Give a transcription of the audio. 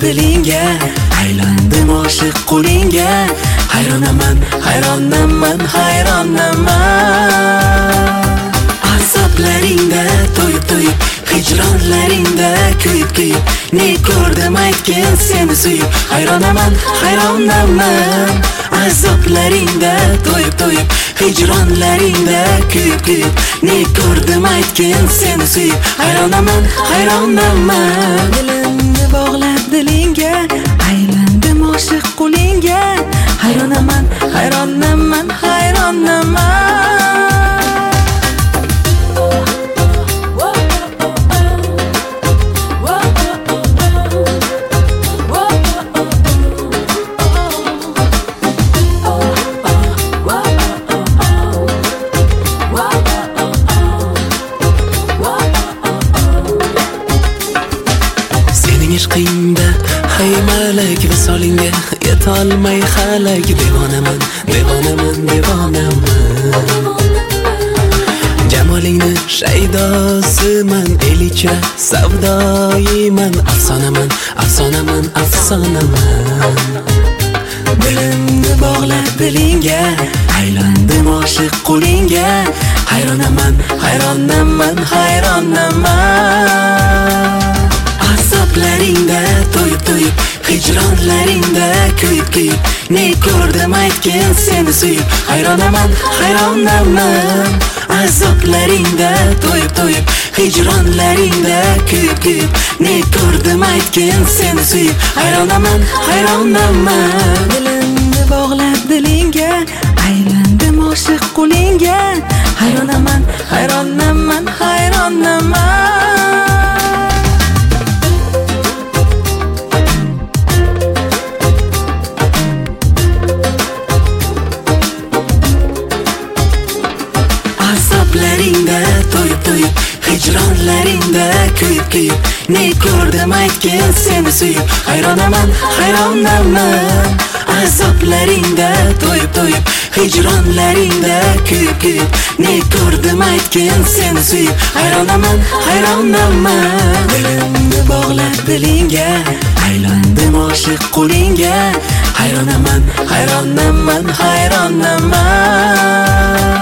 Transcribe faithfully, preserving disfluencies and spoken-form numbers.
dilingga, aylandim oshiq qo'lingga. Hayronaman, hayronaman, hayronaman. Azoblaringda to'yib-to'yib, hijronlaringda kuyib-kuyib, ne ko'rdim aytgin seni suyib. Hayronaman, hayronaman. Azoblaringda to'yib-to'yib, hijronlaringda kuyib-kuyib, ne ko'rdim aytgin seni suyib. Hayronaman, hayronaman. Dilimni bog'lab dilingga, aylandim oshiq qo'lingga. Hayronaman, hayronaman, hayronaman. Ishqingda haymalak visolingga yetolmay halak. Devonaman, devonaman, devonaman. Jamolingni shaydosiman, elicha savdoyiman. Afsonaman, afsonaman, afsonaman. Dilimni bog'lab dilingga, aylandim oshiq qo'lingga. Hayronaman, hayronaman, hayronaman. Azoblaringda to'yib-to'yib, hijronlaringda kuyib-kuyib, ne ko'rdim aytgin seni suyib. Hayronaman, hayronaman. Azoblaringda to'yib-to'yib, hijronlaringda kuyib-kuyib, ne ko'rdim aytgin seni suyib. Hayronaman, hayronaman. Dilimni bog'lab dilingga, aylandim oshiq qo'lingga. Hayronaman, hayronaman, hayronaman. Azoblaringda to'yib-to'yib, hijronlaringda kuyib-kuyib, ne ko'rdim aytgin seni suyib. Hayronaman, hayronaman. Azoblaringda to'yib-to'yib, hijronlaringda kuyib-kuyib, ne ko'rdim aytgin seni suyib. Hayronaman, hayronaman. Dilimni bog'lab dilingga, aylandim oshiq qo'lingga. Hayronaman, hayronaman, hayronaman.